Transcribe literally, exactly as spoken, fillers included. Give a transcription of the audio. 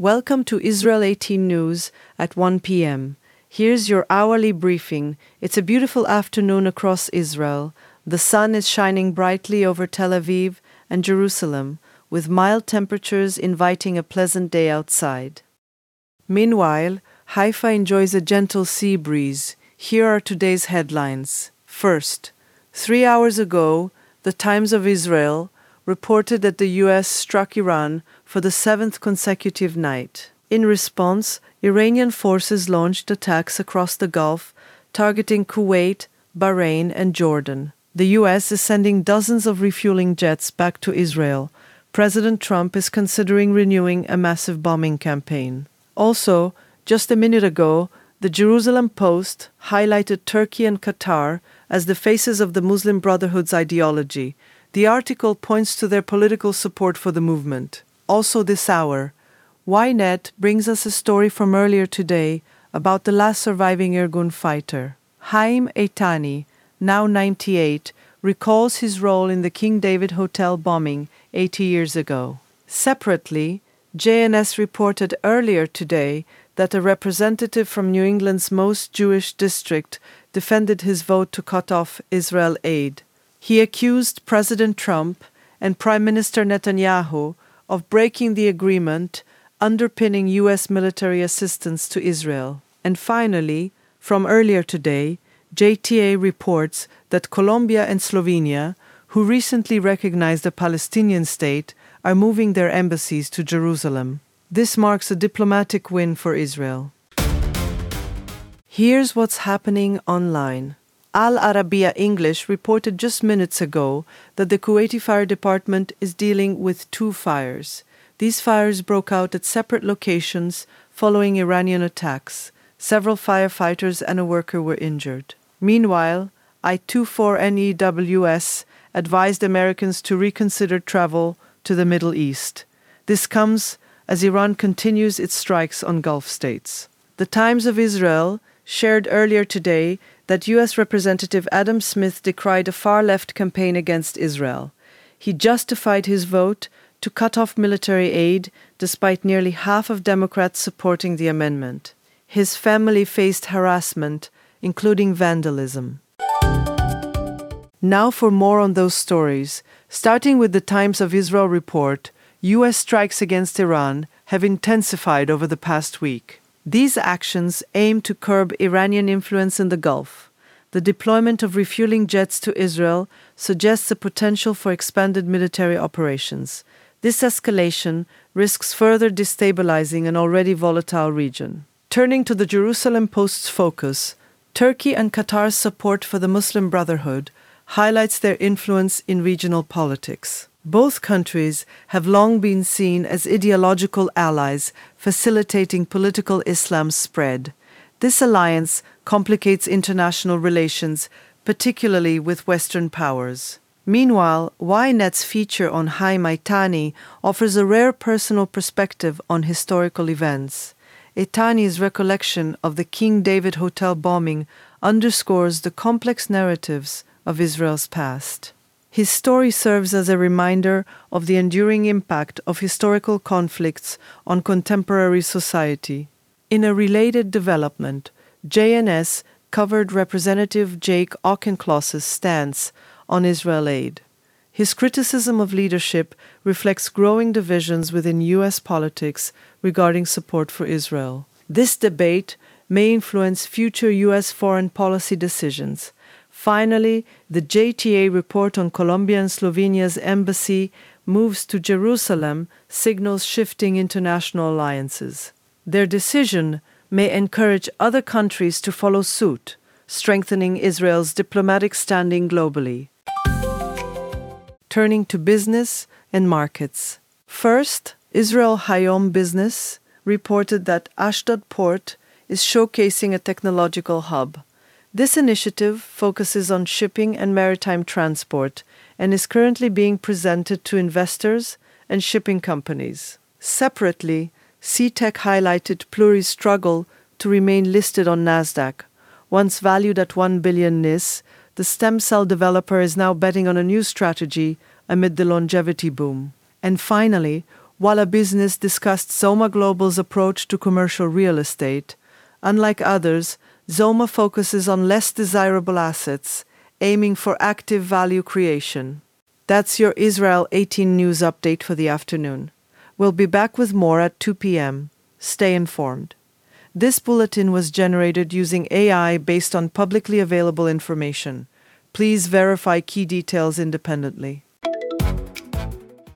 Welcome to Israel eighteen News at one p m Here's your hourly briefing. It's a beautiful afternoon across Israel. The sun is shining brightly over Tel Aviv and Jerusalem, with mild temperatures inviting a pleasant day outside. Meanwhile, Haifa enjoys a gentle sea breeze. Here are today's headlines. First, three hours ago, the Times of Israel reported that the U S struck Iran for the seventh consecutive night. In response, Iranian forces launched attacks across the Gulf, targeting Kuwait, Bahrain, and Jordan. The U S is sending dozens of refueling jets back to Israel. President Trump is considering renewing a massive bombing campaign. Also, just a minute ago, the Jerusalem Post highlighted Turkey and Qatar as the faces of the Muslim Brotherhood's ideology. The article points to their political support for the movement. Also this hour, Ynet brings us a story from earlier today about the last surviving Irgun fighter. Haim Eitani, now ninety-eight, recalls his role in the King David Hotel bombing eighty years ago. Separately, J N S reported earlier today that a representative from New England's most Jewish district defended his vote to cut off Israel aid. He accused President Trump and Prime Minister Netanyahu of breaking the agreement underpinning U S military assistance to Israel. And finally, from earlier today, J T A reports that Colombia and Slovenia, who recently recognized a Palestinian state, are moving their embassies to Jerusalem. This marks a diplomatic win for Israel. Here's what's happening online. Al Arabiya English reported just minutes ago that the Kuwaiti Fire Department is dealing with two fires. These fires broke out at separate locations following Iranian attacks. Several firefighters and a worker were injured. Meanwhile, I twenty-four N E W S advised Americans to reconsider travel to the Middle East. This comes as Iran continues its strikes on Gulf states. The Times of Israel shared earlier today that U S Representative Adam Smith decried a far-left campaign against Israel. He justified his vote to cut off military aid despite nearly half of Democrats supporting the amendment. His family faced harassment, including vandalism. Now for more on those stories. Starting with the Times of Israel report, U S strikes against Iran have intensified over the past week. These actions aim to curb Iranian influence in the Gulf. The deployment of refueling jets to Israel suggests a potential for expanded military operations. This escalation risks further destabilizing an already volatile region. Turning to the Jerusalem Post's focus, Turkey and Qatar's support for the Muslim Brotherhood highlights their influence in regional politics. Both countries have long been seen as ideological allies facilitating political Islam's spread. This alliance complicates international relations, particularly with Western powers. Meanwhile, Ynet's feature on Haim Eitani offers a rare personal perspective on historical events. Eitani's recollection of the King David Hotel bombing underscores the complex narratives of Israel's past. His story serves as a reminder of the enduring impact of historical conflicts on contemporary society. In a related development, J N S covered Representative Jake Auchincloss's stance on Israel aid. His criticism of leadership reflects growing divisions within U S politics regarding support for Israel. This debate may influence future U S foreign policy decisions. Finally, the J T A report on Colombia and Slovenia's embassy moves to Jerusalem signals shifting international alliances. Their decision may encourage other countries to follow suit, strengthening Israel's diplomatic standing globally. Turning to business and markets. First, Israel Hayom Business reported that Ashdod Port is showcasing a technological hub. This initiative focuses on shipping and maritime transport and is currently being presented to investors and shipping companies. Separately, SeaTech highlighted Pluri's struggle to remain listed on Nasdaq. Once valued at one billion N I S, the stem cell developer is now betting on a new strategy amid the longevity boom. And finally, Walla Business discussed Zoma Global's approach to commercial real estate. Unlike others, Zoma focuses on less desirable assets, aiming for active value creation. That's your Israel eighteen News update for the afternoon. We'll be back with more at two p.m. Stay informed. This bulletin was generated using A I based on publicly available information. Please verify key details independently.